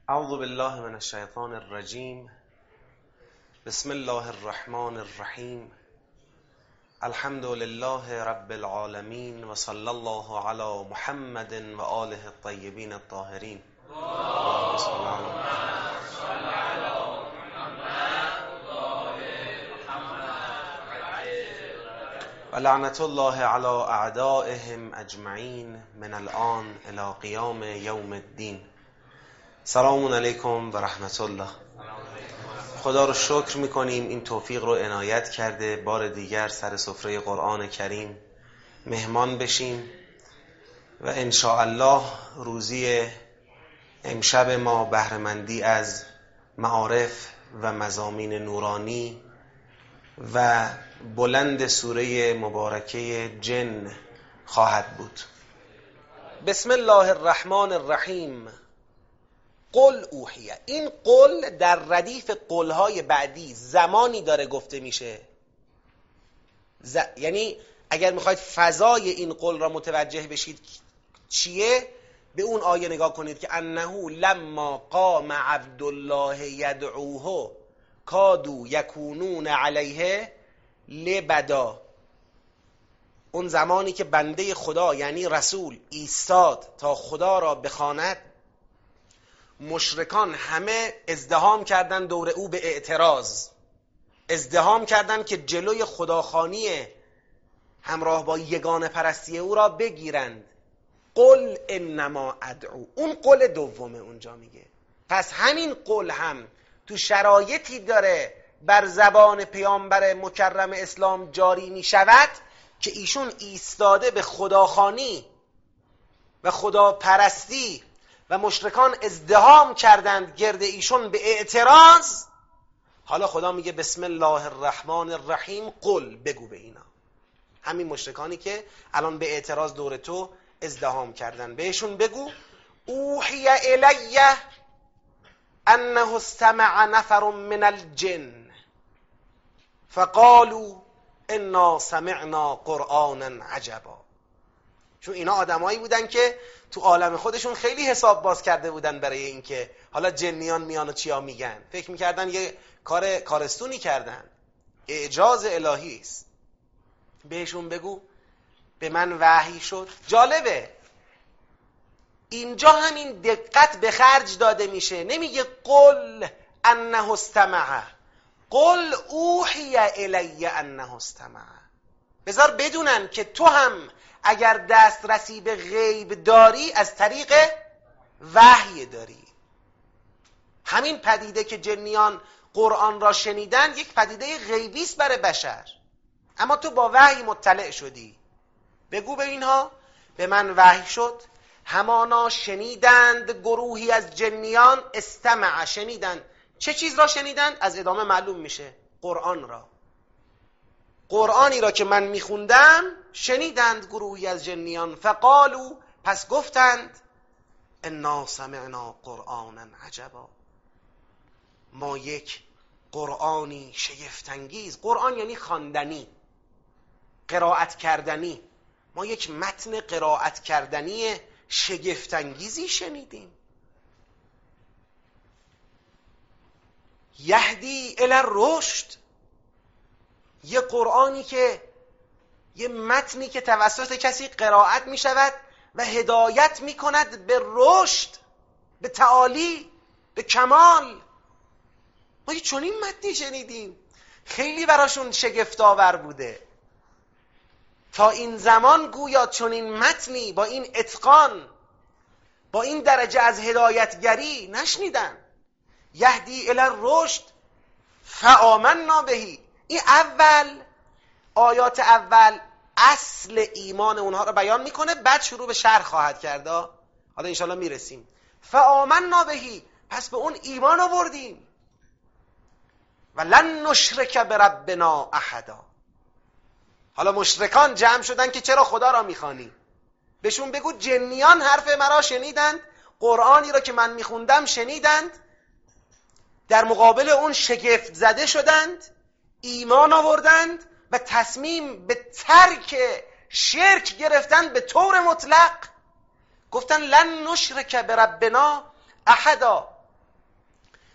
اعوذ بالله من الشیطان الرجیم. بسم الله الرحمن الرحیم. الحمد لله رب العالمین و صلی الله علی محمد و آله الطیبین الطاهرین. اللهم صل علی و لعنت الله علی اعدائهم اجمعین من الان الی قیام یوم الدین. سلام علیکم و رحمت الله. خدا رو شکر میکنیم این توفیق رو عنایت کرده بار دیگر سر سفره قرآن کریم مهمان بشیم و ان شاء الله روزی امشب ما بهره‌مندی از معارف و مضامین نورانی و بلند سوره مبارکه جن خواهد بود. بسم الله الرحمن الرحیم. قل اوحیه. این قل در ردیف قلهای بعدی زمانی داره گفته میشه، یعنی اگر میخواید فضای این قل را متوجه بشید چیه، به اون آیه نگاه کنید که انه لما قام عبدالله یدعوه کادوا یکونون علیه لبدا. اون زمانی که بنده خدا یعنی رسول ایستاد تا خدا را بخواند، مشرکان همه ازدحام کردن دور او به اعتراض، ازدحام کردن که جلوی خداخوانی همراه با یگانه پرستی او را بگیرند. قل انما ادعو، اون قل دومه اونجا میگه. پس همین قل هم تو شرایطی داره بر زبان پیامبر مکرم اسلام جاری میشود که ایشون ایستاده به خداخوانی و خداپرستی و مشرکان ازدحام کردند گرد ایشون به اعتراض. حالا خدا میگه بسم الله الرحمن الرحیم قل، بگو به اینا، همین مشرکانی که الان به اعتراض دور تو ازدحام کردن، بهشون بگو اوحی الیه انه استمع نفر من الجن فقالوا انا سمعنا قرآنا عجبا. چون اینا آدمایی بودن که تو عالم خودشون خیلی حساب باز کرده بودن برای اینکه حالا جنیان میان و چیا میگن، فکر میکردن یه کارستونی کردن، اعجاز الهی است. بهشون بگو به من وحی شد. جالبه اینجا همین دقت به خرج داده میشه، نمیگه قل انه استمع، قل اوحی الی انه استمع. بذار بدونن که تو هم اگر دسترسی به غیب داری از طریق وحی داری. همین پدیده که جنیان قرآن را شنیدن یک پدیده غیبی است برای بشر، اما تو با وحی مطلع شدی. بگو به اینها به من وحی شد. همانا شنیدند گروهی از جنیان، استمع، شنیدند. چه چیز را شنیدند؟ از ادامه معلوم میشه قرآن را. قرآنی را که من میخوندم شنیدند گروهی از جنیان. فقالوا، پس گفتند انا سمعنا قرآنا عجبا، ما یک قرآنی شگفت‌انگیز، قرآن یعنی خواندنی، قرائت کردنی، ما یک متن قرائت کردنی شگفت‌انگیزی شنیدیم. یهدی الی الرشد، یه قرآنی که یه متنی که توسط کسی قرائت می شود و هدایت می کند به رشد، به تعالی، به کمال. ما یه چنین متنی شنیدیم، خیلی براشون شگفت‌آور بوده. تا این زمان گویا چنین متنی با این اتقان، با این درجه از هدایتگری نشنیدن. یهدی الی الرشد فآمنا بهی. این اول آیات اول اصل ایمان اونها رو بیان میکنه، بعد شروع به شرح خواهد کرد. حالا انشالله میرسیم. فآمنا بهی، پس به اون ایمان آوردیم. و لن نشرک بربنا احدا. حالا مشرکان جمع شدن که چرا خدا را میخوانی. بهشون بگو جنیان حرف مرا شنیدند، قرآنی را که من میخوندم شنیدند، در مقابل اون شگفت زده شدند، ایمان آوردند و تصمیم به ترک شرک گرفتند به طور مطلق. گفتن لن نشرک بربنا احدا،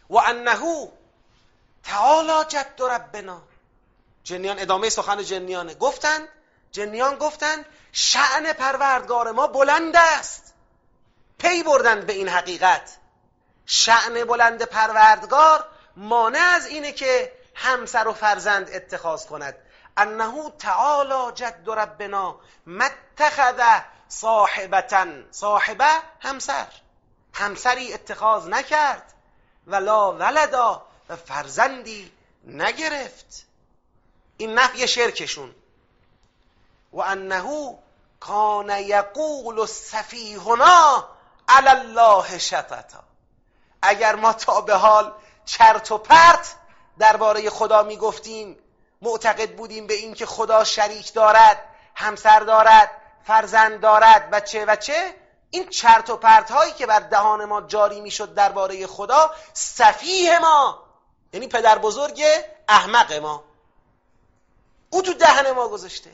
و انه تعالی جد ربنا. جنیان، ادامه سخن جنیانه، جنیان گفتند شأن پروردگار ما بلند است. پی بردند به این حقیقت، شأن بلند پروردگار مانع از اینه که همسر و فرزند اتخاذ کند. انه تعالی جد ربنا متخذ صاحبتا، صاحبه همسری اتخاذ نکرد، ولا ولدا، و فرزندی نگرفت. این نفی شرکشون. و انه کان یقول سفیهنا علی الله شططا. اگر ما تا به حال چرت و پرت درباره خدا میگفتیم، معتقد بودیم به این که خدا شریک دارد، همسر دارد، فرزند دارد و چه، این چرت و پرت هایی که بر دهان ما جاری میشد درباره خدا، سفیه ما یعنی پدر بزرگ احمق ما، او تو دهن ما گذاشته.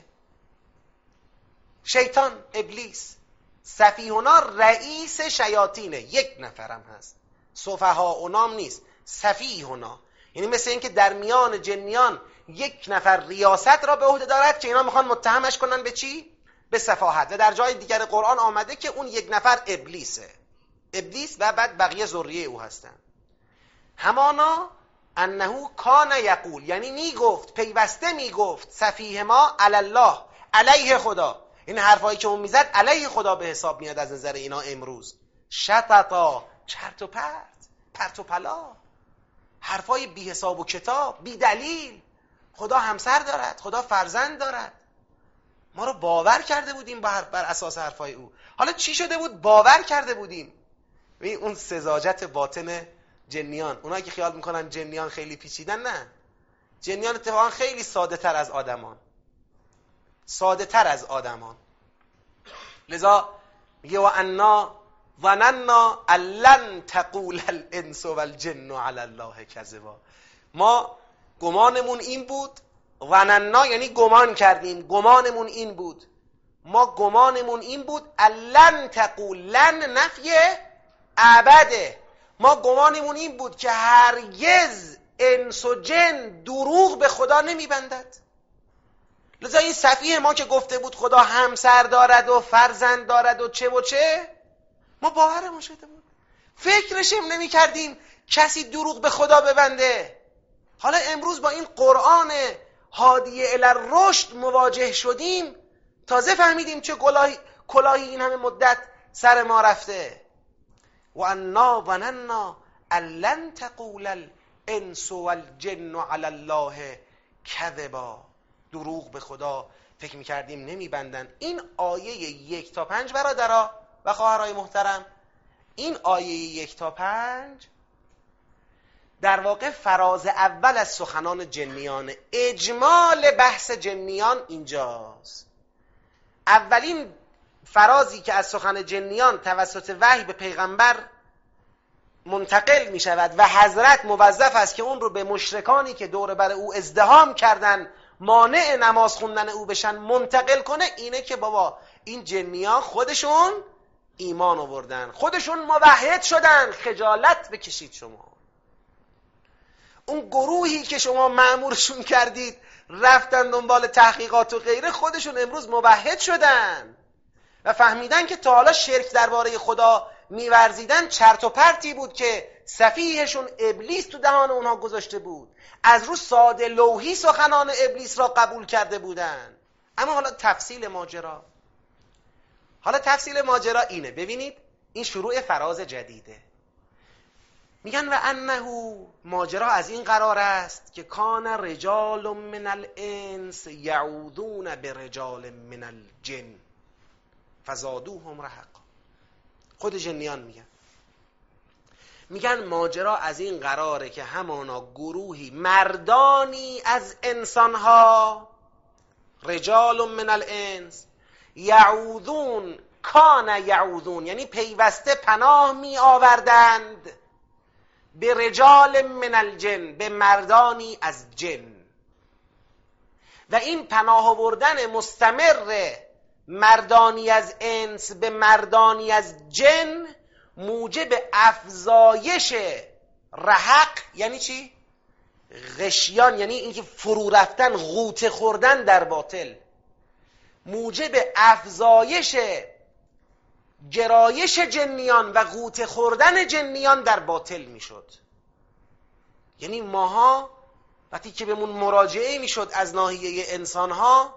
شیطان، ابلیس. سفیهنا رئیس شیاطینه، یک نفرم هست، سفهاؤنا نیست، سفیهنا. یعنی مثل این که در میان جنیان یک نفر ریاست را به عهده دارد که اینا میخوان متهمش کنن به چی؟ به سفاهت. و در جای دیگر قرآن آمده که اون یک نفر ابلیسه، ابلیس و بعد بقیه ذریه او هستن. همانا انه کان یقول، یعنی میگفت، پیوسته میگفت، سفیه ما علی الله، علیه خدا. این حرفایی که اون میزد علیه خدا به حساب میاد از نظر اینا امروز. شططا، چرت و پرت و پلا، حرفای بی حساب و کتاب، بی دلیل. خدا همسر دارد، خدا فرزند دارد. ما رو باور کرده بودیم بر اساس حرفای او. حالا چی شده بود باور کرده بودیم؟ اون سذاجت باطن جنیان. اونایی که خیال میکنن جنیان خیلی پیچیدن، نه، جنیان اتفاقا خیلی ساده تر از آدمان، ساده تر از آدمان. لذا میگه و انا ظننا ان لن تقول الانس والجن علی الله کذبا. ما گمانمون این بود، ظننا یعنی گمان کردیم، گمانمون این بود، ما گمانمون این بود، لن تقول، لن نفی ابده، ما گمانمون این بود که هرگز انس و جن دروغ به خدا نمیبندد. لذا این سفیه ما که گفته بود خدا همسر دارد و فرزند دارد و چه ما باورمون شده بود، فکرشم نمی کردیم کسی دروغ به خدا ببنده. حالا امروز با این قرآن هادیه الی الرشد مواجه شدیم، تازه فهمیدیم چه کلاهی این همه مدت سر ما رفته. و انا ظننا ان لن تقول الانس والجن علی الله کذبا. دروغ به خدا فکر میکردیم نمیبندن. این آیه 1 تا 5 برادرها و خواهرای محترم، این آیه 1 تا 5 در واقع فراز اول از سخنان جنیان، اجمال بحث جنیان اینجاست. اولین فرازی که از سخن جنیان توسط وحی به پیغمبر منتقل می شود و حضرت موظف است که اون رو به مشرکانی که دور بر او ازدحام کردن، مانع نماز خوندن او بشن، منتقل کنه، اینه که بابا این جنیان خودشون ایمان آوردن، خودشون موحد شدن، خجالت بکشید شما. اون گروهی که شما مأمورشون کردید رفتن دنبال تحقیقات و غیره، خودشون امروز موحد شدن و فهمیدن که تا حالا شرک درباره خدا میورزیدن چرت و پرتی بود که سفیهشون ابلیس تو دهان اونها گذاشته بود، از رو ساده لوحی سخنان ابلیس را قبول کرده بودن. اما حالا تفصیل ماجرا اینه، ببینید این شروع فراز جدیده. میگن و انه، ماجرا از این قرار است که کان رجال من الانس یعوذون برجال من الجن فزادوهم رهقا. خود جنیان میگن ماجرا از این قراره که همانا گروهی مردانی از انسانها، رجال من الانس، یعوذون، کان یعوذون یعنی پیوسته پناه می آوردند، به رجال من الجن، به مردانی از جن. و این پناه آوردن مستمر مردانی از انس به مردانی از جن موجب افزایش رحق یعنی چی؟ غشیان، یعنی اینکه فرو رفتن، غوطه خوردن در باطل، موجب افزایش گرایش جنیان و غوطه خوردن جنیان در باطل میشد. یعنی ماها وقتی که بهمون مراجعه میشد از ناحیه انسانها،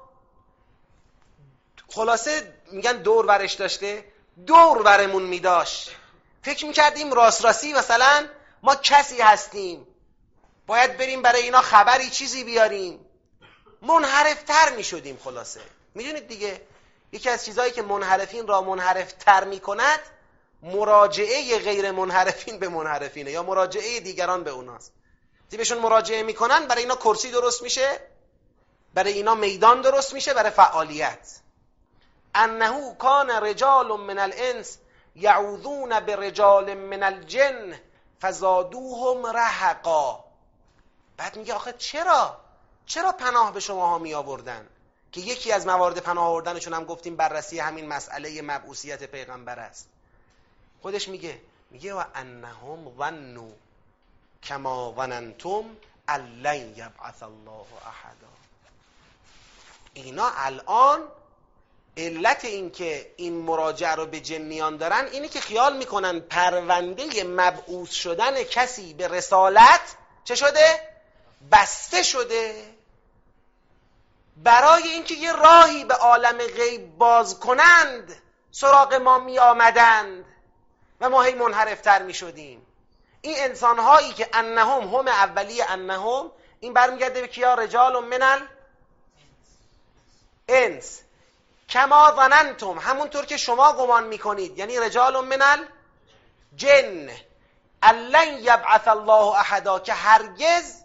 خلاصه میگن دور برش داشته، دور برمون میداشت، فکر میکردیم راست راستی مثلا ما کسی هستیم، باید بریم برای اینا خبری چیزی بیاریم، منحرفتر میشدیم. خلاصه میدونید دیگه، یکی از چیزهایی که منحرفین را منحرفتر میکند مراجعه غیر منحرفین به منحرفینه، یا مراجعه دیگران به اوناست. بهشون مراجعه میکنن، برای اینا کرسی درست میشه، برای اینا میدان درست میشه برای فعالیت. انه کان رجال من الانس یعوذون برجال من الجن فزادوهم رهقا. بعد میگه آخه چرا پناه به شماها می آوردن؟ که یکی از موارد پناه آوردنشون هم گفتیم بررسی همین مسئله مبعوثیت پیغمبر است. خودش میگه و انهم ظنوا کما ظننتم لن یبعث الله احدا. اینا الان علت این که این مراجعه رو به جنیان دارن اینه که خیال میکنن پرونده مبعوث شدن کسی به رسالت چه شده؟ بسته شده. برای اینکه یه راهی به عالم غیب باز کنند سراغ ما می آمدند و ما هی منحرفتر می شدیم. این انسانهایی که انهم هم اولی انهم، این برمیگرده به کیا؟ رجال من الانس کما ظننتم، همونطور که شما گمان میکنید، یعنی رجال من الجن لن یبعث الله احدا، که هرگز،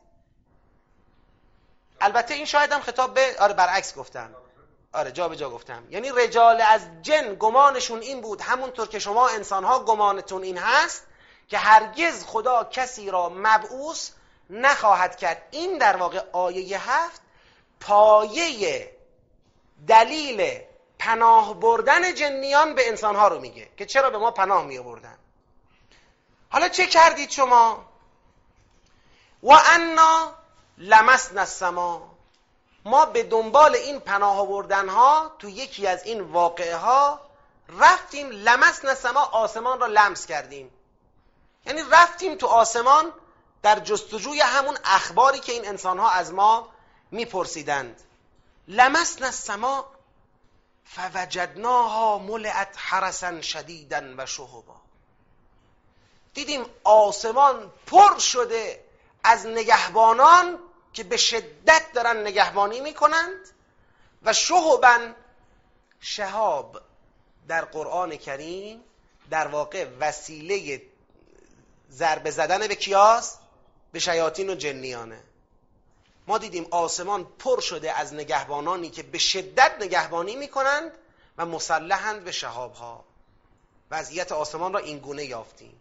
البته این شاید هم خطاب به برعکس گفتم، جا به جا گفتم، یعنی رجال از جن گمانشون این بود، همونطور که شما انسانها گمانتون این هست که هرگز خدا کسی را مبعوث نخواهد کرد. این در واقع آیه 7 پایه دلیل پناه بردن جنیان به انسانها رو میگه که چرا به ما پناه می آوردن. حالا چه کردید شما؟ و انا لمسنا السما، ما به دنبال این پناه آوردن ها تو یکی از این واقعه ها رفتیم، لمسنا السما، آسمان را لمس کردیم، یعنی رفتیم تو آسمان در جستجوی همون اخباری که این انسان ها از ما میپرسیدند. لمسنا السما فوجدناها ملئت حرسا شدیدا و شهبا، دیدیم آسمان پر شده از نگهبانان که به شدت دارن نگهبانی میکنند، و شهبا، شهاب در قرآن کریم در واقع وسیله ضربه زدن به کیاست؟ به شیاطین و جنیانه. ما دیدیم آسمان پر شده از نگهبانانی که به شدت نگهبانی میکنند و مسلحند به شهابها. وضعیت آسمان را این گونه یافتیم.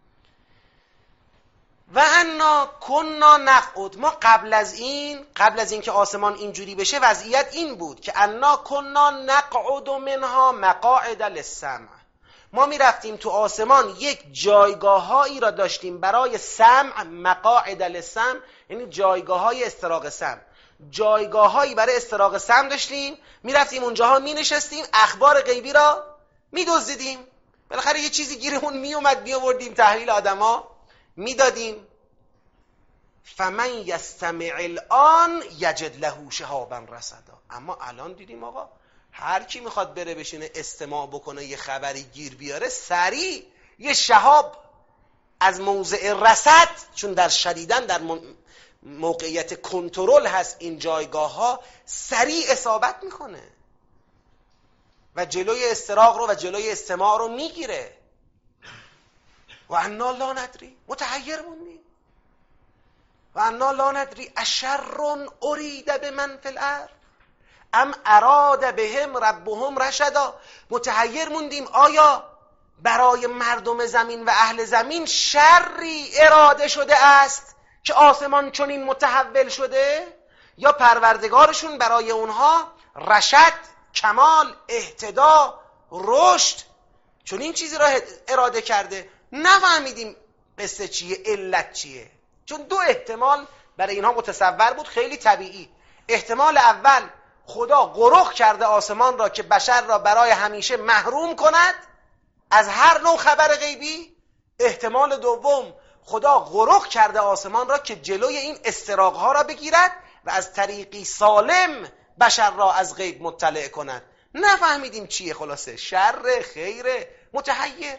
و انا کنا نقعد، ما قبل از این که آسمان اینجوری بشه وضعیت این بود که انا کنا نقعد منها مقاعد للسمع، ما می رفتیم تو آسمان یک جایگاهایی را داشتیم برای سمع، مقاعد للسمع یعنی جایگاه‌های استراق سمع، جایگاهایی برای استراق سمع داشتیم، می رفتیم اونجاها می نشستیم، اخبار غیبی را می دزدیدیم، بالاخره یه چیزی گیرمون می اومد می آوردیم تحویل آدما می دادیم. فمن یستمع الان یجد له شهابا رصدا. اما الان دیدیم آقا هر کی میخواد بره بشینه استماع بکنه یه خبری گیر بیاره، سریع یه شهاب از موضع رصد، چون در شدیداً در موقعیت کنترل هست این جایگاه ها، سریع اصابت میکنه و جلوی استراق رو و جلوی استماع رو میگیره. و انا لا ندری، متحیر موندیم. و انا لا ندری اشر ارید بمن فی الارض ام اراد بهم ربهم رشدا، متحیر موندیم آیا برای مردم زمین و اهل زمین شری اراده شده است که آسمان چنین متحول شده، یا پروردگارشون برای اونها رشد، کمال، اهتدا، رشد چنین چیزی را اراده کرده. نفهمیدیم قصه چیه، علت چیه. چون دو احتمال برای اینها متصور بود خیلی طبیعی. احتمال اول خدا غرق کرده آسمان را که بشر را برای همیشه محروم کند از هر نوع خبر غیبی. احتمال دوم خدا غرق کرده آسمان را که جلوی این استراقها را بگیرد و از طریقی سالم بشر را از غیب مطلع کند. نفهمیدیم چیه، خلاصه شر، خیر، متحیر.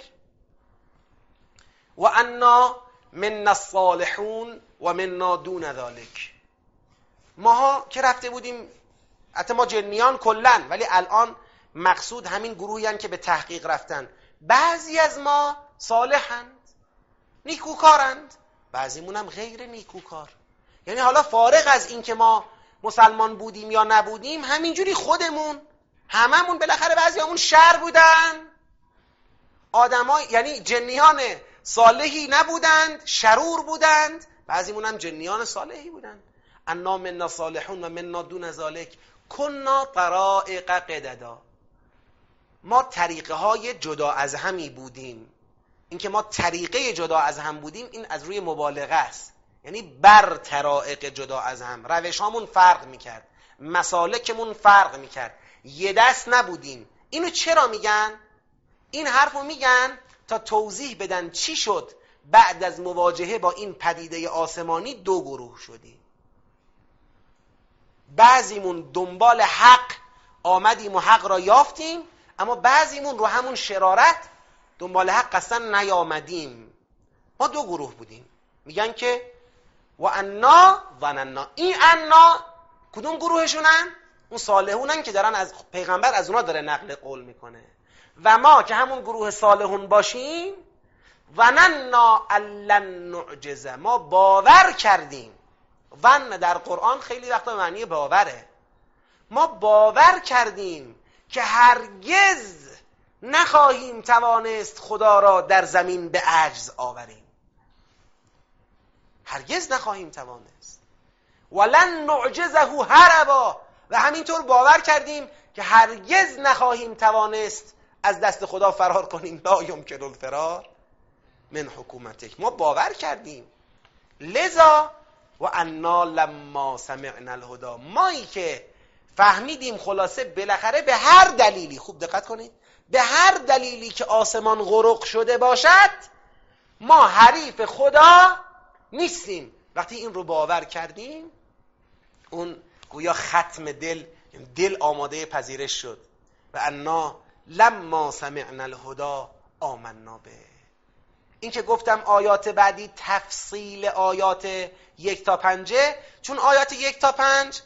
و انا منا الصالحون و منا دون ذلک. ماها که رفته بودیم، حتی ما جنیان کلن، ولی الان مقصود همین گروهی هستند که به تحقیق رفتن. بعضی از ما صالحند، نیکوکارند، بعضیمون هم غیر نیکوکار. یعنی حالا فارغ از این که ما مسلمان بودیم یا نبودیم، همینجوری خودمون هممون بالاخره بعضیامون شر بودن، آدمای یعنی جنیان صالحی نبودند، شرور بودند. بعضیمون هم جنیان صالحی بودند. انا منا صالحون و منا دون ذلک کنا طرائق قددا. ما طریقه های جدا از همی بودیم. اینکه ما طریقه جدا از هم بودیم این از روی مبالغه است، یعنی بر طرائق جدا از هم. روش هامون فرق میکرد، مسالکمون فرق میکرد، یه دست نبودیم. اینو چرا میگن؟ این حرفو میگن تا توضیح بدن چی شد بعد از مواجهه با این پدیده آسمانی دو گروه شدیم. بعضیمون دنبال حق آمدیم و حق را یافتیم، اما بعضیمون رو همون شرارت دنبال حق اصلا نیامدیم. ما دو گروه بودیم. میگن که و انا ظننا. این انا کدوم گروهشونن؟ اون صالحونن که دارن از پیغمبر از اونا داره نقل قول میکنه. و ما که همون گروه صالحون باشیم، ظننا لن نعجز، ما باور کردیم. ظن در قرآن خیلی وقتا معنی باوره. ما باور کردیم که هرگز نخواهیم توانست خدا را در زمین به عجز آوریم. هرگز نخواهیم توانست. ولن نعجزه هربا. و همینطور باور کردیم که هرگز نخواهیم توانست از دست خدا فرار کنیم. لا یمکن الفرار من حکومتک. ما باور کردیم. لذا و انا لما سمعنا الهدی، مایی که فهمیدیم خلاصه بالاخره به هر دلیلی، خوب دقت کنید، به هر دلیلی که آسمان غرق شده باشد ما حریف خدا نیستیم. وقتی این رو باور کردیم، اون گویا ختم دل آماده پذیرش شد. و انا لما سمعنا الهدی آمنا به. این که گفتم آیات بعدی تفصیل آیات 1 تا 5، چون آیات 1 تا 5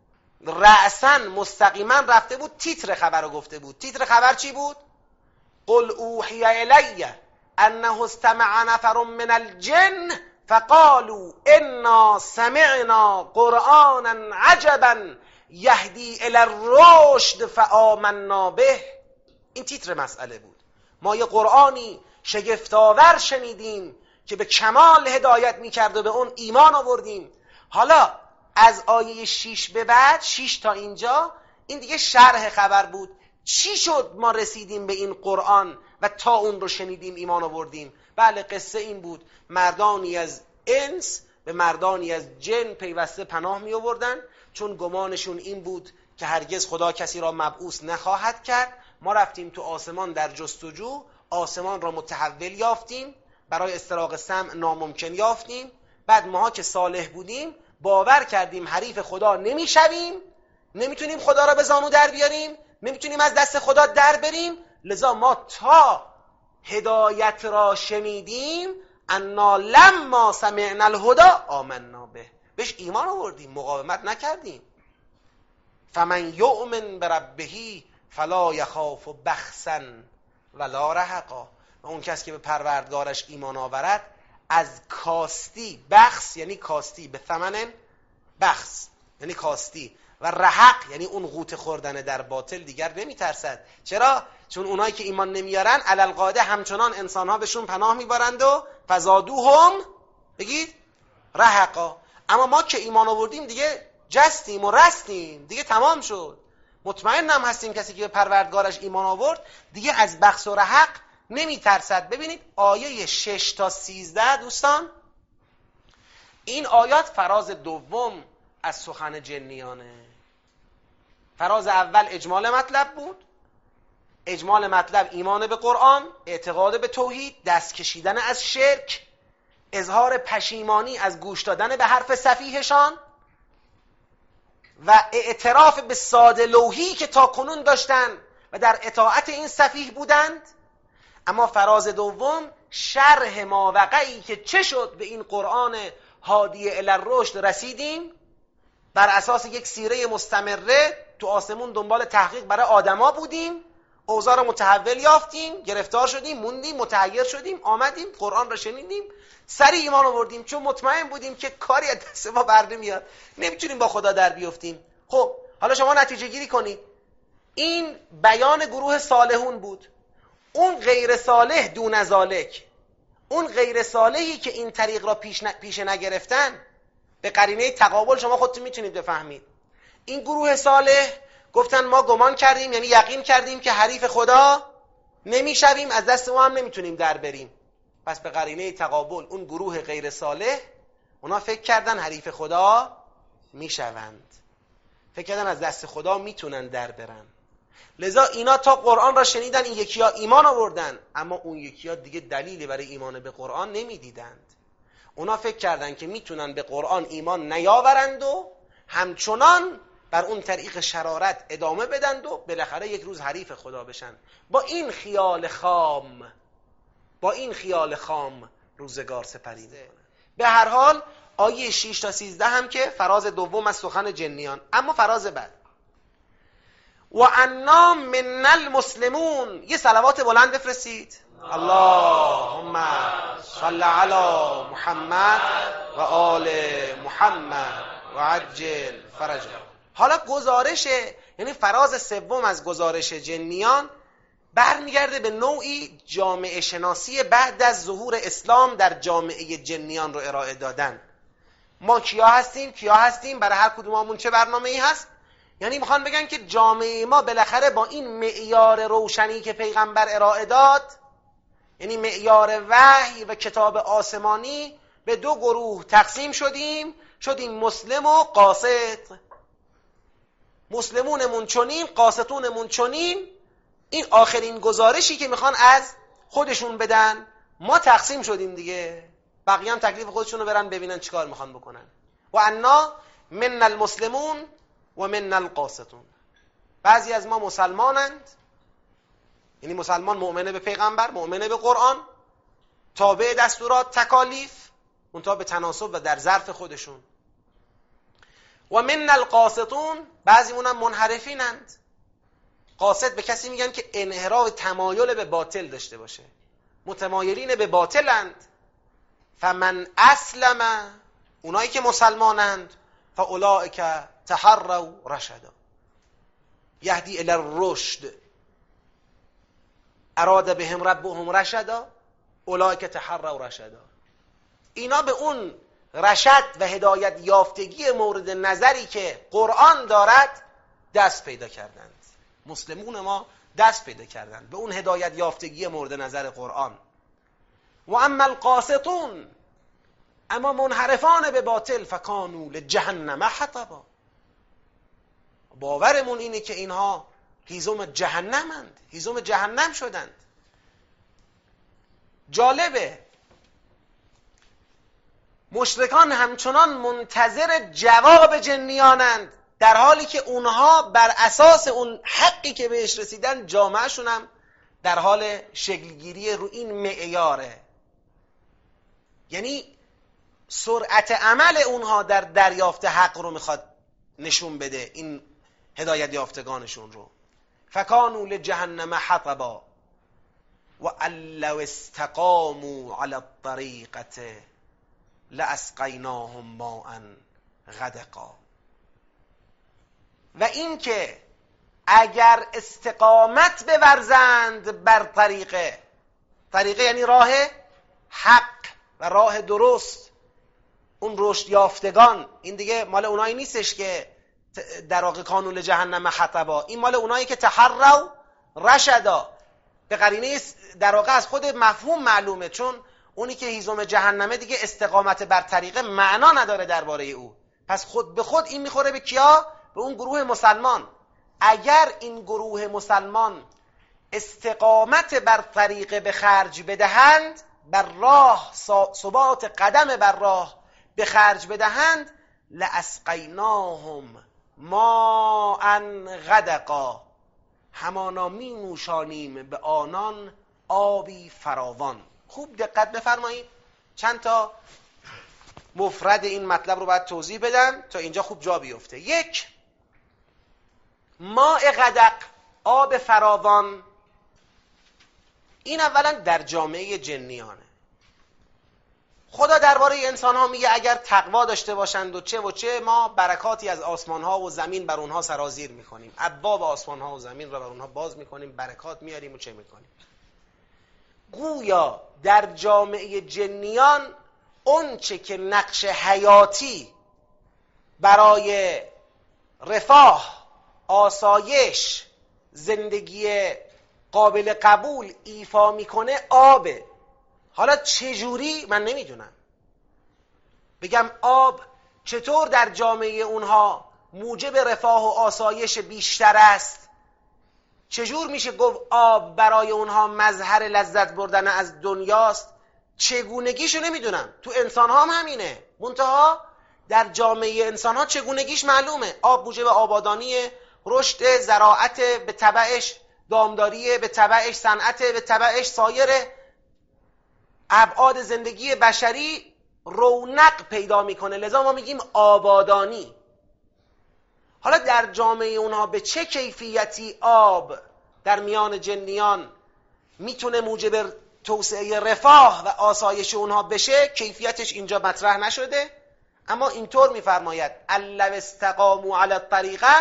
رأساً مستقیما رفته بود تیتر خبر رو گفته بود. تیتر خبر چی بود؟ قل اوحی الی انه استمع نفر من الجن فقالوا انا سمعنا قرآنا عجبا یهدی الی الرشد فآمنا به. این تیتر مسئله بود. ما یه قرآنی شگفت‌آور شنیدیم که به کمال هدایت میکرد و به اون ایمان آوردیم. حالا از آیه 6 به بعد، 6 تا اینجا، این دیگه شرح خبر بود. چی شد ما رسیدیم به این قرآن و تا اون رو شنیدیم ایمان آوردیم؟ بله، قصه این بود. مردانی از انس به مردانی از جن پیوسته پناه می آوردن، چون گمانشون این بود که هرگز خدا کسی را مبعوث نخواهد کرد. ما رفتیم تو آسمان در جستجو، آسمان را متحول یافتیم، برای استراق سمع ناممکن یافتیم. بعد ماها که صالح بودیم باور کردیم حریف خدا نمیشویم، نمیتونیم خدا را به زانو در بیاریم، نمیتونیم از دست خدا در بریم. لذا ما تا هدایت را شنیدیم انا لما سمعنا الهدی آمنا به، بهش ایمان آوردیم، مقاومت نکردیم. فمن یؤمن بربه فلا یخاف بخسا ولا رهقا. و اون کس که به پروردگارش ایمان آورد از کاستی، بخس یعنی کاستی، به ثمن بخس یعنی کاستی، و رهق یعنی اون قوت خوردن در باطل دیگر نمیترسد. چرا؟ چون اونایی که ایمان نمیارن علالقاعده همچنان انسانها بهشون پناه میبرند و فزادوهم، بگید، رهقا. اما ما که ایمان آوردیم دیگه جستیم و رستیم، دیگه تمام شد. مطمئنم هستیم کسی که به پروردگارش ایمان آورد دیگه از بخس و رهق نمیترسد. ببینید آیه 6 تا 13 دوستان، این آیات فراز دوم از سخن جنیانه. فراز اول اجمال مطلب بود. اجمال مطلب ایمان به قرآن، اعتقاد به توحید، دست کشیدن از شرک، اظهار پشیمانی از گوش دادن به حرف سفیهشان و اعتراف به ساده لوحی که تا کنون داشتن و در اطاعت این سفیه بودند. اما فراز دوم شرح ماوقعی که چه شد به این قرآن هادی الی الرشد رسیدیم، بر اساس یک سیره مستمره تو آسمون دنبال تحقیق برای آدما بودیم، اوضاع رو متحول یافتیم، گرفتار شدیم، موندیم، متحیر شدیم، آمدیم قرآن رو شنیدیم، سریع ایمان آوردیم چون مطمئن بودیم که کاری از دست ما بر نمیاد، نمیتونیم با خدا در بیفتیم. خب حالا شما نتیجه گیری کنید. این بیان گروه صالحون بود. اون غیر صالح دون ذالک، اون غیر صالحی که این طریق را پیش نگرفتن، به قرینه تقابل شما خودتون میتونید بفهمید. این گروه صالح گفتن ما گمان کردیم، یعنی یقین کردیم که حریف خدا نمیشویم، از دست ما هم نمیتونیم در بریم. پس به قرینه تقابل اون گروه غیر صالح، اونا فکر کردن حریف خدا میشوند، فکر کردن از دست خدا میتونن در برن. لذا اینا تا قرآن را شنیدن، این یکی ها ایمان آوردن، اما اون یکی ها دیگه دلیلی برای ایمان به قرآن نمیدیدند. اونا فکر کردن که میتونن به قرآن ایمان نیاورند و همچنان بر اون طریق شرارت ادامه بدند و بالاخره یک روز حریف خدا بشن. با این خیال خام روزگار سپری میکنن. به هر حال آیه 6 تا 13 هم که فراز دوم از سخن جنیان. اما فراز بعد و انا من المسلمون، یه صلوات بلند بفرستید. اللهم صل علی محمد و آل محمد و عجل فرجه. حالا گزارش، یعنی فراز سوم از گزارش جنیان برمیگرده به نوعی جامعه شناسی بعد از ظهور اسلام در جامعه جنیان رو ارائه دادن. ما کیا هستیم، برای هر کدوممون چه برنامه‌ای هست. یعنی میخوان بگن که جامعه ما بالاخره با این معیار روشنی که پیغمبر ارائه داد، یعنی معیار وحی و کتاب آسمانی، به دو گروه تقسیم شدیم مسلم و قاسط. مسلمونمون چنین، قاسطونمون چنین. این آخرین گزارشی که میخوان از خودشون بدن. ما تقسیم شدیم دیگه، بقیه هم تکلیف خودشون رو برن ببینن چیکار میخوان بکنن. و انا من المسلمون و من القاسطون. بعضی از ما مسلمانند، یعنی مسلمان مؤمنه به پیغمبر، مؤمنه به قرآن، تابع دستورات، تکالیف، اونتا به تناسب و در ظرف خودشون. و من القاسطون، بعضی اونم منحرفینند. قاسط به کسی میگن که انحراف، تمایل به باطل داشته باشه، متمایلین به باطلند. فمن اسلم، اونایی که مسلمانند، فاولئک تحروا رشدا یهدی الی الرشد اراد بهم ربهم رشدا اولئک تحروا رشدا. اینا به اون رشد و هدایت یافتگی مورد نظری که قرآن دارد دست پیدا کردند. مسلمون ما دست پیدا کردند به اون هدایت یافتگی مورد نظر قرآن. و اما القاسطون، اما منحرفان به باطل، فکانوا لجهنم حطبا. باورمون اینه که اینها هیزم جهنمند، هیزم جهنم شدند. جالبه مشرکان همچنان منتظر جواب جنیانند، در حالی که اونها بر اساس اون حقی که بهش رسیدن جامعهشون هم در حال شکلگیری رو این معیاره. یعنی سرعت عمل اونها در دریافت حق رو میخواد نشون بده، این هدایت یافتگانشون رو. فکانوا لجهنم حطبا و لو استقاموا علی الطریقة لاسقیناهم ماء غدقا. و این که اگر استقامت بورزند بر طریقه یعنی راه حق و راه درست، اون رشد یافتگان، این دیگه مال اونایی نیستش که در واقع کانوا لجهنم حطبا، این مال اونایی که تحروا رشدا، به قرینه در واقع از خود مفهوم معلومه، چون اونی که هیزم جهنمه دیگه استقامت بر طریقه معنا نداره درباره او. پس خود به خود این میخوره به کیا؟ به اون گروه مسلمان. اگر این گروه مسلمان استقامت بر طریقه به خرج بدهند، بر راه ثبات قدم بر راه به خرج بدهند، لاسقیناهم ماء غدقا، همانا می نوشانیم به آنان آبی فراوان. خوب دقت بفرمایید، چند تا مفرد این مطلب رو باید توضیح بدم تا اینجا خوب جا بیفته. یک، ماء غدق، آب فراوان، این اولا در جامعه جنیانه. خدا درباره انسان ها میگه اگر تقوا داشته باشند و چه ما برکاتی از آسمان ها و زمین بر اونها سرازیر میکنیم، ابواب آسمان ها و زمین را بر اونها باز میکنیم، برکات میاریم و چه میکنیم. گویا در جامعه جنیان اون چه که نقش حیاتی برای رفاه، آسایش، زندگی قابل قبول ایفا میکنه آبه. حالا چجوری من نمیدونم بگم آب چطور در جامعه اونها موجب رفاه و آسایش بیشتر است، چجور میشه گفت آب برای اونها مظهر لذت بردن از دنیاست، چگونگیشو نمیدونم. تو انسان ها هم همینه، منتها در جامعه انسان ها چگونگیش معلومه. آب موجب آبادانی، رشد، زراعت، به تبعش دامداری، به تبعش صنعت، به تبعش سایر ابعاد زندگی بشری رونق پیدا میکنه، لذا ما میگیم آبادانی. حالا در جامعه اونها به چه کیفیتی آب در میان جنیان میتونه موجب توسعه رفاه و آسایش اونها بشه، کیفیتش اینجا مطرح نشده، اما اینطور میفرماید لو استقاموا علی الطریقه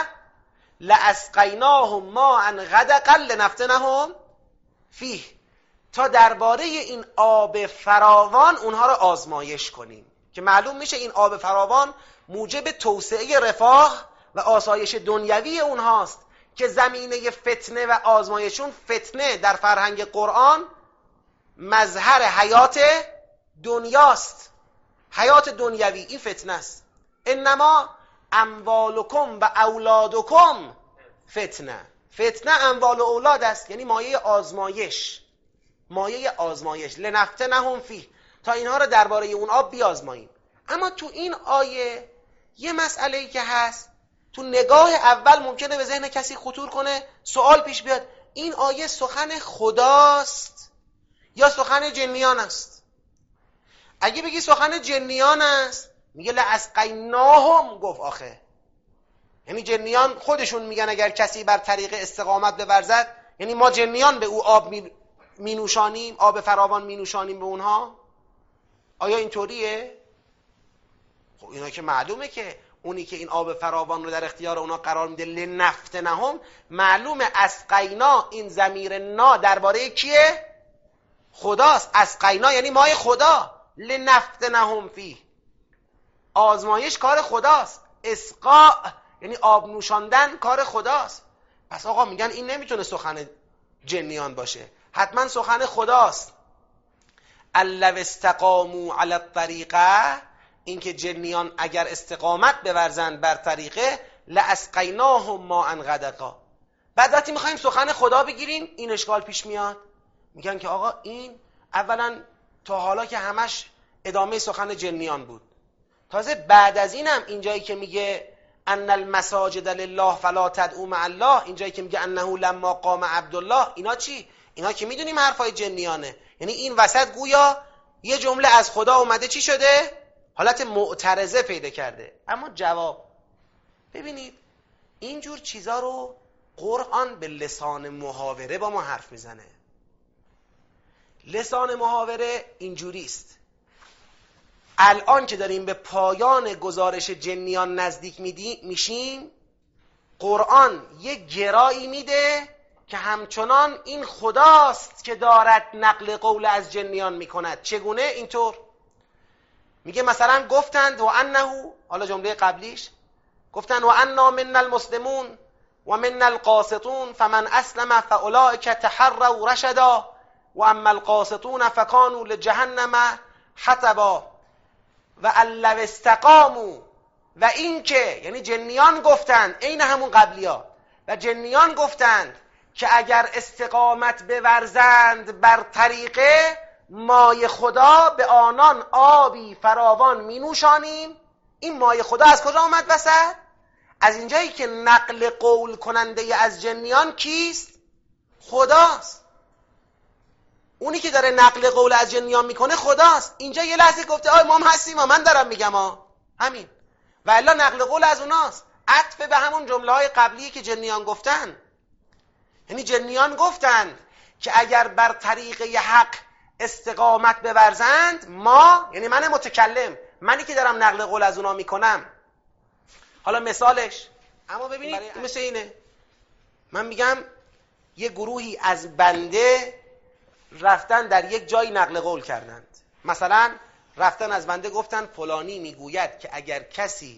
لاسقیناهم ماء غدقا لنفتنهم فیه، تا درباره این آب فراوان اونها را آزمایش کنیم، که معلوم میشه این آب فراوان موجب توسعه رفاه و آسایش دنیوی اونهاست، که زمینه فتنه و آزمایشون، فتنه در فرهنگ قرآن مظهر حیات دنیاست، حیات دنیوی این فتنه است. انما اموالکم و اولادکم فتنه، فتنه اموال و اولاد است، یعنی مایه آزمایش، مایه آزمایش. لنفتنهم فیه، تا اینها رو درباره اون آب بیازماییم. اما تو این آیه یه مسئله‌ای که هست، تو نگاه اول ممکنه به ذهن کسی خطور کنه، سوال پیش بیاد این آیه سخن خداست یا سخن جنیان است؟ اگه بگی سخن جنیان است، میگه لاسقیناهم گفت آخه، یعنی جنیان خودشون میگن اگر کسی بر طریق استقامت بورزد، یعنی ما جنیان به او آب می نوشانیم، آب فراوان می نوشانیم به اونها. آیا اینطوریه؟ خب اینا که معلومه که اونی که این آب فراوان رو در اختیار اونا قرار میده لنفتنهم، معلومه اسقینا، این ضمیر نا درباره کیه؟ خداست. اسقینا یعنی مای خدا، لنفتنهم فیه، آزمایش کار خداست، اسقاء یعنی آب نوشاندن کار خداست. پس آقا میگن این نمیتونه سخن جنیان باشه، حتما سخن خداست. لو استقاموا علی الطریقه، این که جنیان اگر استقامت بورزند بر طریقه، لاسقیناهم ماء غدقا. بعد وقتی میخوایم سخن خدا بگیریم این اشکال پیش میاد، میگن که آقا این اولا تا حالا که همش ادامه سخن جنیان بود، تازه بعد از اینم اینجایی که میگه ان المساجد لله فلا تدعوا مع الله، اینجایی که میگه انه لما قام عبدالله، اینا چی؟ اینا که میدونیم حرفای جنیانه. یعنی این وسط گویا یه جمله از خدا اومده چی شده؟ حالت معترضه پیدا کرده. اما جواب ببینید، اینجور چیزا رو قرآن به لسان محاوره با ما حرف میزنه. لسان محاوره اینجوریست. الان که داریم به پایان گزارش جنیان نزدیک میشیم، قرآن یه گرایی میده که همچنان این خداست که دارد نقل قول از جنیان میکند. چگونه؟ اینطور میگه مثلا گفتند و انه، حالا جمله قبلیش گفتند و انا من المسلمون، و من القاسطون فمن اسلم فاولئک تحروا رشدا و اما القاسطون فکانوا لجهنم حطبا و ان لو استقاموا، و این که یعنی جنیان گفتند، عین همون قبلی‌ها، و جنیان گفتند که اگر استقامت بورزند بر طریقه مای خدا به آنان آبی فراوان می نوشانیم. این مای خدا از کجا آمد وسط؟ از اینجایی که نقل قول کننده از جنیان کیست؟ خداست. اونی که داره نقل قول از جنیان میکنه خداست. اینجا یه لحظه گفته آی ما هم هستیم، من دارم میگم همین، و الا نقل قول از اوناست، عطف به همون جمله های قبلی که جنیان گفتن. یعنی جنیان گفتند که اگر بر طریقه حق استقامت بورزند، ما یعنی من متکلم، منی که دارم نقل قول از اونا میکنم. حالا مثالش، اما ببینید مثل اینه، من میگم یه گروهی از بنده رفتن در یک جایی نقل قول کردند. مثلا رفتن از بنده گفتن فلانی میگوید که اگر کسی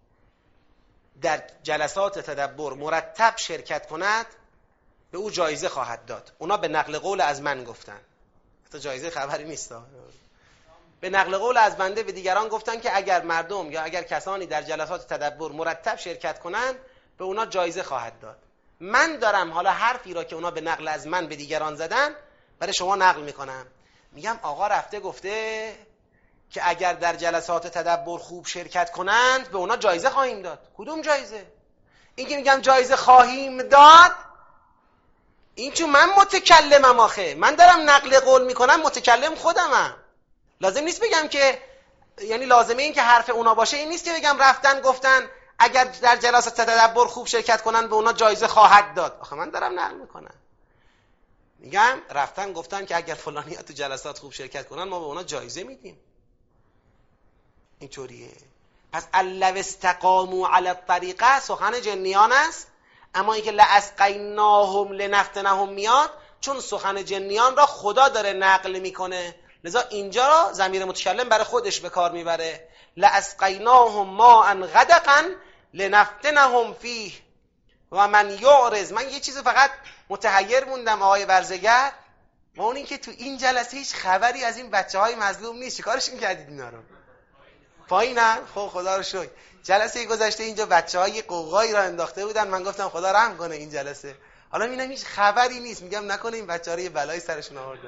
در جلسات تدبر مرتب شرکت کند به او جایزه خواهد داد. اونا به نقل قول از من گفتن، حتی جایزه خبری نیست، به نقل قول از بنده به دیگران گفتن که اگر مردم یا اگر کسانی در جلسات تدبر مرتب شرکت کنند به اونا جایزه خواهد داد. من دارم حالا حرفی را که اونا به نقل از من به دیگران زدن برای شما نقل میکنم. میگم آقا رفته گفته که اگر در جلسات تدبر خوب شرکت کنند به اونا جایزه خواهیم داد. کدوم جایزه؟ این که میگم جایزه خواهیم داد، این چون من متکلمم، آخه من دارم نقل قول میکنم، متکلم خودمم. لازم نیست بگم که، یعنی لازمه این که حرف اونا باشه، این نیست که بگم رفتن گفتن اگر در جلسات تدبر خوب شرکت کنن به اونا جایزه خواهد داد. آخه من دارم نقل میکنم، میگم رفتن گفتن که اگر فلانی ها تو جلسات خوب شرکت کنن ما به اونا جایزه میدیم. اینطوریه. پس لو استقاموا علی الطریقه سخن جنیان است، اما اینکه لاسقیناهم لنفتنهم میاد چون سخن جنیان را خدا داره نقل میکنه، لذا اینجا را ضمیر متکلم برای خودش به کار میبره. لاسقیناهم ماء غدقا لنفتنهم فیه و من یعرض. من یه چیز فقط متحیر موندم آقای ورزگر، و اون این که تو این جلسه هیچ خبری از این بچه‌های مظلوم نیست. چیکارشون کردید اینا رو؟ پایینن؟ خب خدا رو شکر. جلسه گذشته اینجا بچه‌های قوقایی را انداخته بودن، من گفتم خدا رحم کنه این جلسه. حالا میبینم هیچ خبری نیست، میگم نکنه این بچه‌ها رو یه بلایی سرشون آوردن.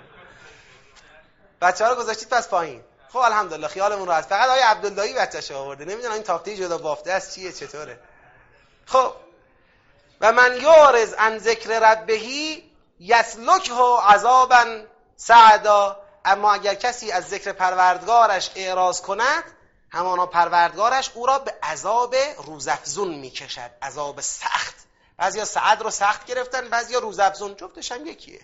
بچه‌ها رو گذاشتید پس پایین. خب الحمدلله خیالمون راحت. فقط آقای عبداللهی بچه‌شو آورده، نمیدونم این تاخته جدا بافته است چیه چطوره. خب و من یعرض عن ذکر ربهی یسلکه عذابا صعدا. اما اگر کسی از ذکر پروردگارش اعراض کند، همانا پروردگارش او را به عذاب روزافزون میکشد، عذاب سخت. بعضیا سعد رو سخت گرفتن، بعضیا روزافزون، جفتش هم یکیه.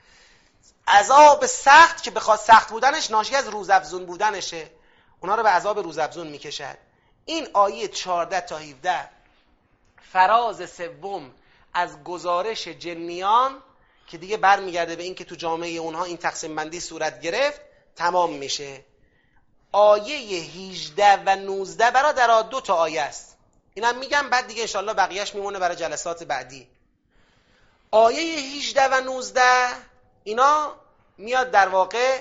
عذاب سخت که بخواد سخت بودنش ناشی از روزافزون بودنشه، اونا رو به عذاب روزافزون میکشد. این آیه 14 تا 17 فراز سوم از گزارش جنیان که دیگه برمیگرده به این که تو جامعه اونها این تقسیم بندی صورت گرفت تمام میشه. آیه 18 و 19 برادرها 2 تا آیه است، اینم میگم بعد دیگه انشالله بقیهش میمونه برای جلسات بعدی. آیه 18 و 19 اینا میاد در واقع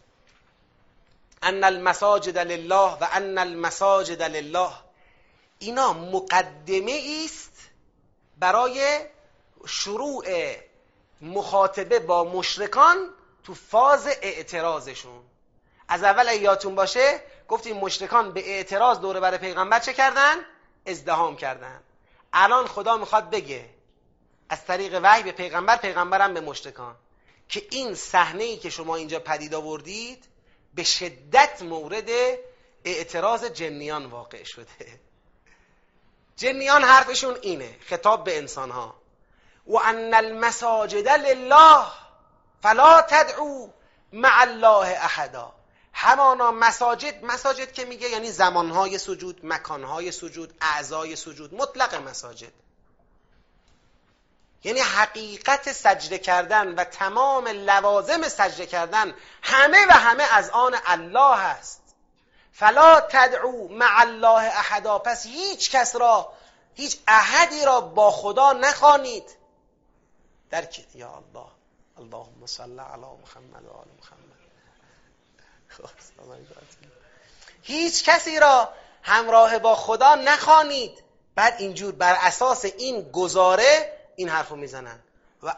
ان المساجد لله و ان المساجد لله، اینا مقدمه است برای شروع مخاطبه با مشرکان تو فاز اعتراضشون. از اول یادتون باشه گفتیم مشرکان به اعتراض دوره بر پیغمبر چه کردن؟ ازدحام کردن. الان خدا میخواد بگه از طریق وحی به پیغمبر، پیغمبرم به مشرکان، که این صحنه‌ای که شما اینجا پدید آوردید به شدت مورد اعتراض جنیان واقع شده. جنیان حرفشون اینه، خطاب به انسانها، و ان المساجد لله فلا تدعو مع الله احدا. همانا مساجد که میگه یعنی زمانهای سجود، مکانهای سجود، اعضای سجود، مطلق مساجد، یعنی حقیقت سجده کردن و تمام لوازم سجده کردن همه و همه از آن الله است. فلا تدعو مع الله احدا، پس هیچ کس را هیچ احدی را با خدا نخوانید. در یا الله، اللهم صل علی محمد و آل محمد. هیچ کسی را همراه با خدا نخوانید. بعد اینجور بر اساس این گزاره این حرفو میزنن و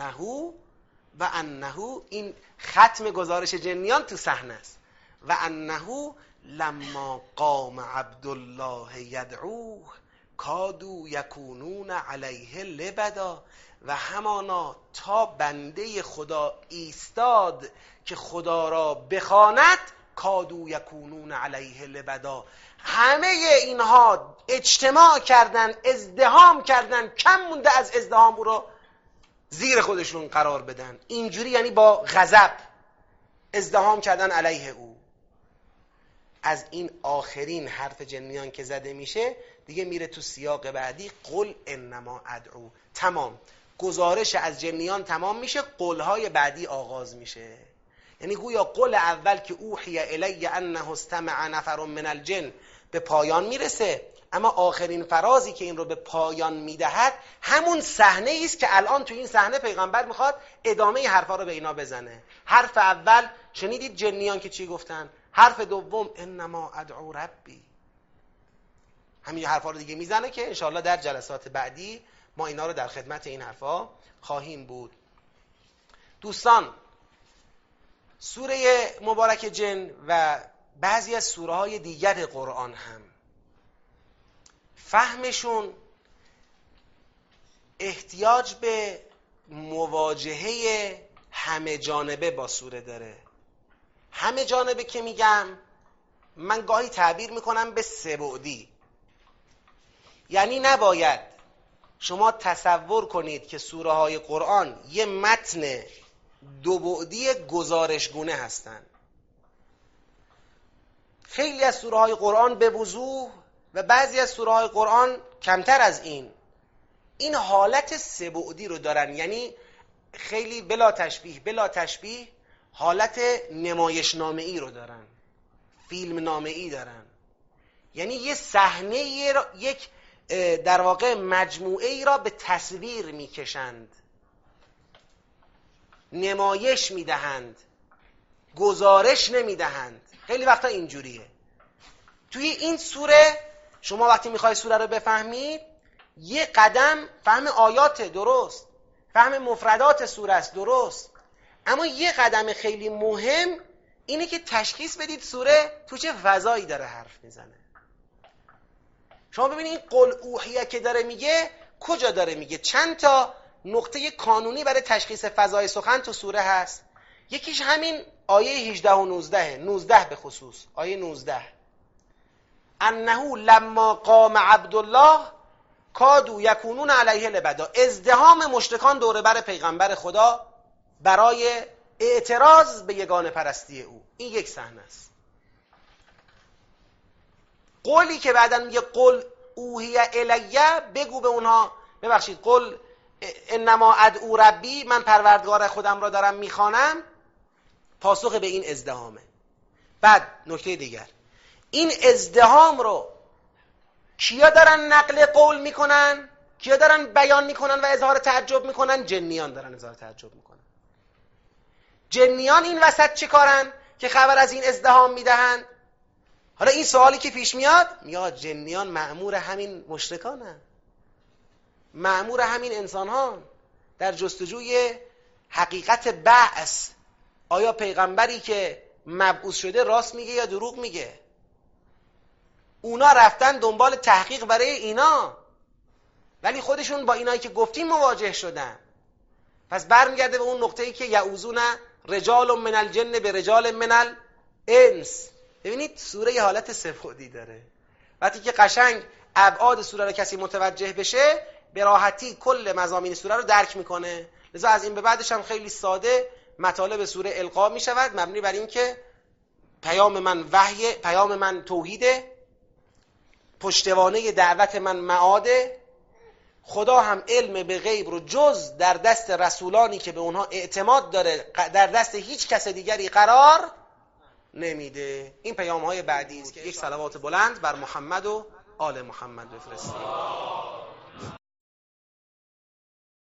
انه این ختم گزارش جنیان تو صحنه است. و انه لما قام عبدالله یدعوه کادوا یکونون علیه لبدا. و همانا تا بنده خدا ایستاد که خدا را بخواند کادوا یکونون علیه لبدا، همه اینها اجتماع کردن، ازدحام کردن، کم مونده از ازدحام او را زیر خودشون قرار بدن. اینجوری یعنی با غضب ازدحام کردن علیه او. از این آخرین حرف جنیان که زده میشه دیگه میره تو سیاق بعدی، قل انما ادعو. تمام گزارش از جنیان تمام میشه، قولهای بعدی آغاز میشه. یعنی گویا قول اول که اوحی الی انه استمع نفر من الجن به پایان میرسه، اما آخرین فرازی که این رو به پایان میدهد همون صحنه است که الان تو این صحنه پیغمبر میخواد ادامه حرفا رو به اینا بزنه. حرف اول شنیدید جنیان که چی گفتن، حرف دوم انما ادعو ربی. همین حرفا رو دیگه میزنه که انشاءالله در جلسات بعدی ما اینا رو در خدمت این حرفا خواهیم بود. دوستان، سوره مبارک جن و بعضی از سوره های دیگر قرآن هم فهمشون احتیاج به مواجهه همه جانبه با سوره داره. همه جانبه که میگم من گاهی تعبیر میکنم به سه بعدی. یعنی نباید شما تصور کنید که سوره های قرآن یه متن دو بعدی گزارشگونه هستند. خیلی از سوره های قرآن به وضوح و بعضی از سوره های قرآن کمتر از این حالت سه بعدی رو دارن. یعنی خیلی بلا تشبیه حالت نمایش نامه ای رو دارن، فیلم نامه ای دارن. یعنی یه صحنه، یک در واقع مجموعه ای را به تصویر میکشند، نمایش میدهند، گزارش نمیدهند. خیلی وقتا اینجوریه. توی این سوره شما وقتی میخوای سوره رو بفهمید، یه قدم فهم آیات درست، فهم مفردات سوره است درست، اما یه قدم خیلی مهم اینه که تشخیص بدید سوره تو چه فضایی داره حرف میزنه. شما ببینید این قل اوحیه که داره میگه کجا داره میگه. چند تا نقطه کانونی برای تشخیص فضای سخن تو سوره هست. یکیش همین آیه 18 و 19 به خصوص آیه 19 انه لما قام عبدالله کادوا یکونون علیه لبدا. ازدحام مشرکان دوره بر پیغمبر خدا برای اعتراض به یگانه پرستی او. این یک صحنه است. قولی که بعداً میگه قل اوحی الیه، بگو به اونها، ببخشید قل انما ادعو ربی، من پروردگار خودم را دارم میخوانم، پاسخ به این ازدحامه. بعد نکته دیگر، این ازدحام رو کیا دارن نقل قول میکنن، کیا دارن بیان میکنن و اظهار تعجب میکنن؟ جنیان دارن اظهار تعجب میکنن. جنیان این وسط چه کارن که خبر از این ازدحام میدهن؟ حالا این سوالی که پیش میاد جنیان مأمور همین مشرکانن، مأمور همین انسانان در جستجوی حقیقت بعث. آیا پیغمبری که مبعوث شده راست میگه یا دروغ میگه؟ اونا رفتن دنبال تحقیق برای اینا، ولی خودشون با اینایی که گفتیم مواجه شدن. پس برمیگرده به اون نقطه‌ای که یعوذون رجال من الجن به رجال من الانس. ببینید سوره یه حالت سه‌بعدی داره. وقتی که قشنگ ابعاد سوره رو کسی متوجه بشه، به راحتی کل مضامین سوره رو درک میکنه. لذا از این به بعدش هم خیلی ساده مطالب سوره القا میشود، مبنی بر این که پیام من وحی، پیام من توحیده، پشتوانه دعوت من معاده. خدا هم علم به غیب رو جز در دست رسولانی که به اونها اعتماد داره در دست هیچ کس دیگری قرار نمیده. این پیام های بعدی است که یک صلوات بلند بر محمد و آل محمد بفرستید.